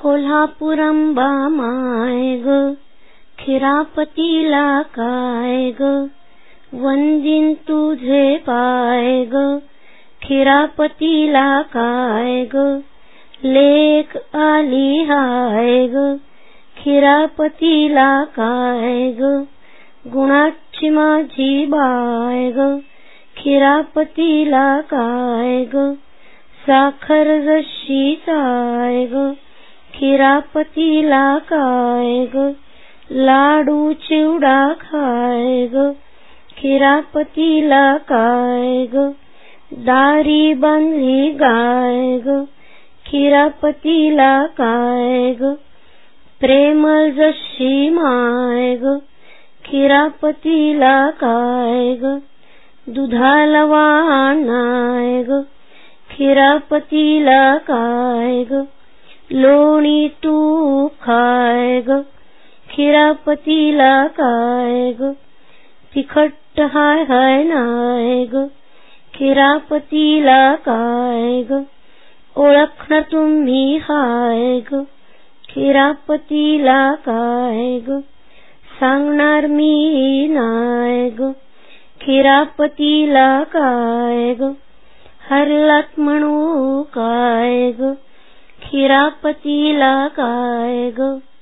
कोल्हापुरंबा माय ग, खिरापतीला काय ग, वंदीन तुझे पाय ग, खिरापतीला काय ग, लेक आली हाय ग, खिरापतीला काय ग, गुणाची माझी बाय ग, खिरापतीला काय ग, साखर जशी चाय ग, खिरापतीला काय ग, लाडू चिवडा खाय ग, खिरापतीला काय ग, दारी बांधली गाय ग, खिरापतीला काय ग, प्रेमळ जशी माय ग, खिरापतीला काय ग, दुधाला वाणाय ग, खिरापतीला काय ग, लोणी तूप खाय ग, खिरापतीला काय ग, तिखट हाय हाय नाय ग, खिरापतीला काय ग, ओळखणार तुम्ही हाय ग, खिरापतीला काय ग, सांगणार मी नाय ग, खिरापतीला काय ग, हरलात म्हणू काय ग, खिरापतीला काय ग.